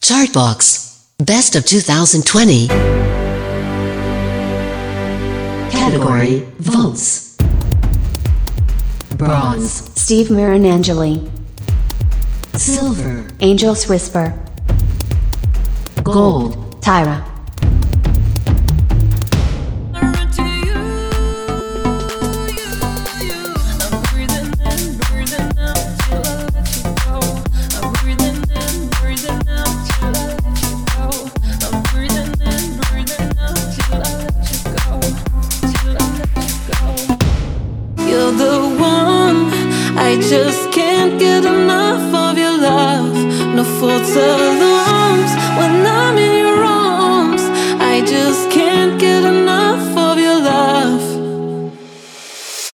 Chartbox. Best of 2020. Category Votes. Bronze. Steve Marinangeli. Silver. Angel's Whisper. Gold. Tyra. You're the one, I just can't get enough of your love. No faults alone.